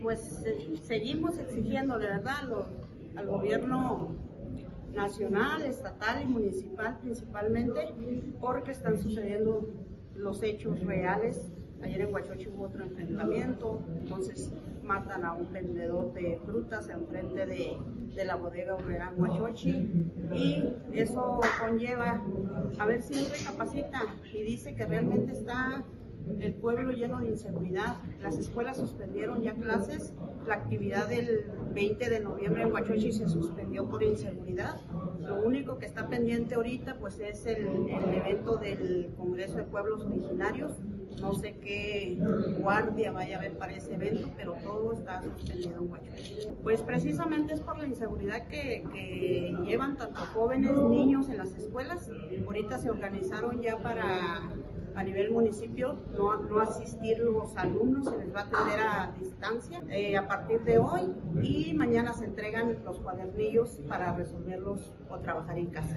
Pues seguimos exigiendo, de verdad, al gobierno nacional, estatal y municipal principalmente, porque están sucediendo los hechos reales. Ayer en Huachochi hubo otro enfrentamiento, entonces matan a un vendedor de frutas enfrente de la bodega Urrea Huachochi, y eso conlleva a ver si recapacita y dice que realmente está el pueblo lleno de inseguridad. Las escuelas suspendieron ya clases, la actividad del 20 de noviembre en Huachochi se suspendió por inseguridad. Lo único que está pendiente ahorita pues es el evento del Congreso de Pueblos Originarios. No sé qué guardia vaya a haber para ese evento, pero todo está suspendido en Huachochi. Pues precisamente es por la inseguridad que llevan tanto jóvenes, niños en las escuelas. Ahorita se organizaron ya para a nivel municipio no asistir los alumnos, se les va a atender a distancia a partir de hoy, y mañana se entregan los cuadernillos para resolverlos o trabajar en casa.